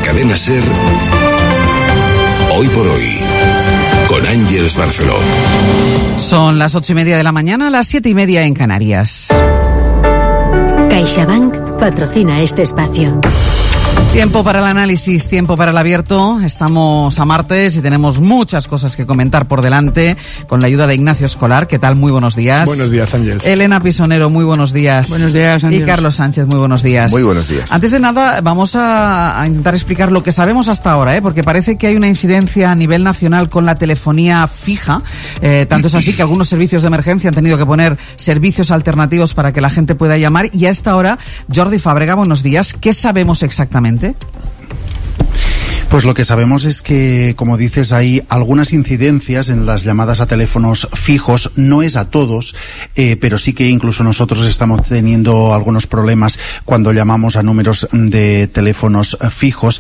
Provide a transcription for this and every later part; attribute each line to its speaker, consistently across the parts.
Speaker 1: Cadena SER, Hoy por Hoy, con Ángeles Barceló.
Speaker 2: Son las 8:30 de la mañana, las 7:30 en Canarias.
Speaker 3: CaixaBank patrocina este espacio.
Speaker 2: Tiempo para el análisis, tiempo para el abierto. Estamos a martes y tenemos muchas cosas que comentar por delante con la ayuda de Ignacio Escolar. ¿Qué tal? Muy buenos días.
Speaker 4: Buenos días, Ángeles.
Speaker 2: Elena Pisonero, muy buenos días.
Speaker 5: Buenos días, Ángeles.
Speaker 2: Y Carlos Sánchez, muy buenos días.
Speaker 6: Muy buenos días.
Speaker 2: Antes de nada, vamos a intentar explicar lo que sabemos hasta ahora, porque parece que hay una incidencia a nivel nacional con la telefonía fija. Tanto es así que algunos servicios de emergencia han tenido que poner servicios alternativos para que la gente pueda llamar. Y a esta hora, Jordi Fábrega, buenos días. ¿Qué sabemos exactamente?
Speaker 7: Pues lo que sabemos es que, como dices, hay algunas incidencias en las llamadas a teléfonos fijos. No es a todos, pero sí que incluso nosotros estamos teniendo algunos problemas cuando llamamos a números de teléfonos fijos.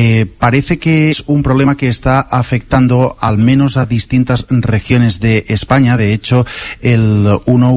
Speaker 7: Parece que es un problema que está afectando al menos a distintas regiones de España. De hecho, el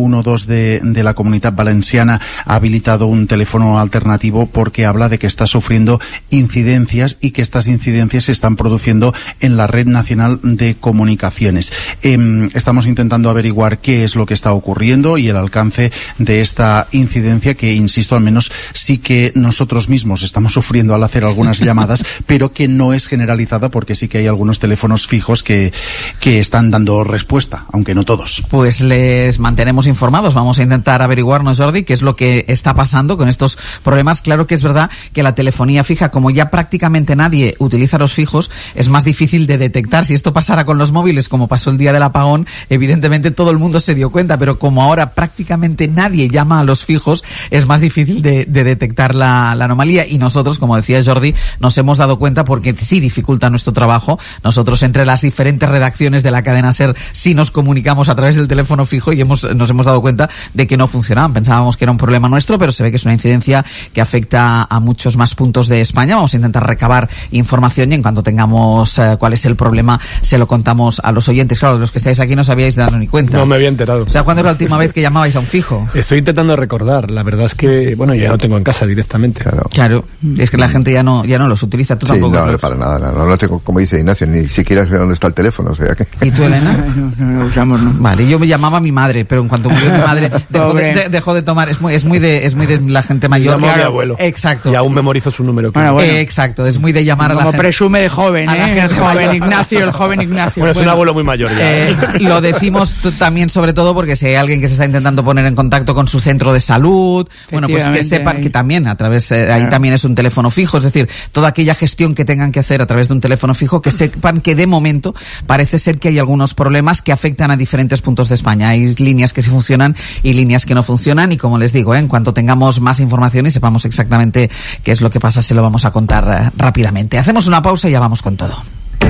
Speaker 7: 112 de la Comunitat Valenciana ha habilitado un teléfono alternativo porque habla de que está sufriendo incidencias y que estas incidencias se están produciendo en la Red Nacional de Comunicaciones. Estamos intentando averiguar qué es lo que está ocurriendo y el alcance de esta incidencia que, insisto, al menos sí que nosotros mismos estamos sufriendo al hacer algunas llamadas, pero que no es generalizada porque sí que hay algunos teléfonos fijos que están dando respuesta, aunque no todos.
Speaker 2: Pues les mantenemos informados. Vamos a intentar averiguarnos, Jordi, qué es lo que está pasando con estos problemas. Claro que es verdad que la telefonía fija, como ya prácticamente nadie utiliza los fijos, es más difícil de detectar. Si esto pasara con los móviles, como pasó el día del apagón, evidentemente todo el mundo se dio cuenta, pero como ahora prácticamente nadie llama a los fijos, es más difícil de detectar la anomalía. Y nosotros, como decía Jordi, nos hemos dado cuenta porque sí dificulta nuestro trabajo. Nosotros, entre las diferentes redacciones de la cadena SER, sí nos comunicamos a través del teléfono fijo y nos hemos dado cuenta de que no funcionaban. Pensábamos que era un problema nuestro, pero se ve que es una incidencia que afecta a muchos más puntos de España. Vamos a intentar recabar información y en cuanto tengamos cuál es el problema, se lo contamos a los oyentes. Claro, los que estáis aquí no os habíais dado ni cuenta.
Speaker 4: No me había enterado.
Speaker 2: O sea, ¿cuándo es la última vez que llamabais a un fijo?
Speaker 4: Estoy intentando recordar. La verdad es que, bueno, ya no tengo en casa directamente.
Speaker 7: Claro.
Speaker 2: Es que la gente ya no los utiliza. Tú tampoco.
Speaker 6: No, para nada. No lo tengo, como dice Ignacio, ni siquiera sé dónde está el teléfono, o sea que...
Speaker 2: ¿Y tú, Elena?
Speaker 5: No lo usamos, ¿no?
Speaker 2: Vale, yo me llamaba a mi madre, pero en cuanto murió mi madre dejó de tomar. Es muy de la gente mayor.
Speaker 4: Llamó a mi abuelo.
Speaker 2: Exacto.
Speaker 4: Y aún memorizo su número.
Speaker 5: Bueno.
Speaker 2: Exacto, es muy de llamar a la gente.
Speaker 5: Como presume de joven, el joven Ignacio.
Speaker 4: Bueno, es un abuelo muy mayor ya.
Speaker 2: Lo decimos también sobre todo porque si hay alguien que se está intentando poner en contacto con su centro de salud, bueno, pues que sepan que también a través, ahí también es un teléfono fijo, es decir, toda aquella gestión que tengan que hacer a través de un teléfono fijo, que sepan que de momento parece ser que hay algunos problemas que afectan a diferentes puntos de España. Hay líneas que sí funcionan y líneas que no funcionan y, como les digo, en cuanto tengamos más información y sepamos exactamente qué es lo que pasa, se lo vamos a contar rápidamente. Hacemos una pausa y ya vamos con todo.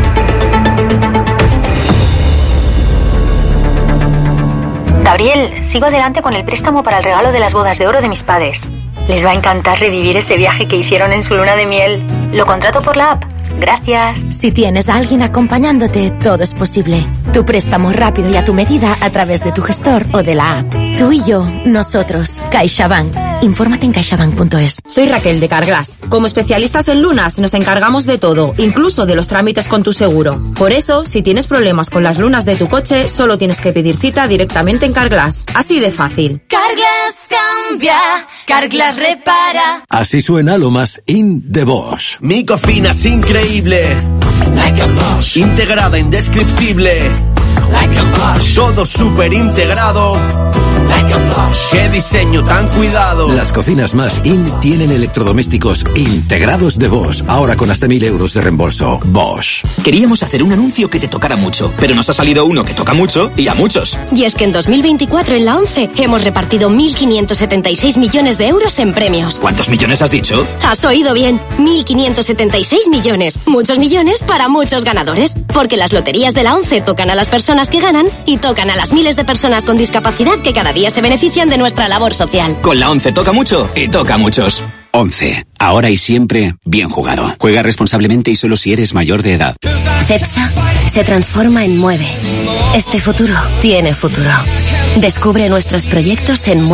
Speaker 8: Gabriel, sigo adelante con el préstamo para el regalo de las bodas de oro de mis padres. Les va a encantar revivir ese viaje que hicieron en su luna de miel. ¿Lo contrato por la app? Gracias.
Speaker 3: Si tienes a alguien acompañándote, todo es posible. Tu préstamo rápido y a tu medida a través de tu gestor o de la app. Tú y yo, nosotros, CaixaBank. Infórmate en caixabank.es.
Speaker 9: Soy Raquel de Carglass. Como especialistas en lunas nos encargamos de todo, incluso de los trámites con tu seguro. Por eso, si tienes problemas con las lunas de tu coche, solo tienes que pedir cita directamente en Carglass. Así de fácil.
Speaker 10: Carglass cambia, Carglass repara.
Speaker 1: Así suena lo más in de Bosch.
Speaker 11: Mi cocina es increíble, like a Bosch. Integrada, indescriptible, like a Bosch. Todo súper integrado, like a Bosch. Qué diseño tan cuidado.
Speaker 1: Las cocinas más in tienen electrodomésticos integrados de Bosch. Ahora con hasta 1.000 euros de reembolso. Bosch.
Speaker 11: Queríamos hacer un anuncio que te tocara mucho, pero nos ha salido uno que toca mucho y a muchos.
Speaker 12: Y es que en 2024 en la ONCE hemos repartido 1.576 millones de euros en premios.
Speaker 11: ¿Cuántos millones has dicho?
Speaker 12: Has oído bien, 1.576 millones. Muchos millones para muchos ganadores. Porque las loterías de la ONCE tocan a las personas que ganan y tocan a las miles de personas con discapacidad que cada día se benefician de nuestra labor social.
Speaker 11: Con la ONCE toca mucho y toca a muchos.
Speaker 13: ONCE. Ahora y siempre, bien jugado. Juega responsablemente y solo si eres mayor de edad.
Speaker 3: CEPSA se transforma en Mueve. Este futuro tiene futuro. Descubre nuestros proyectos en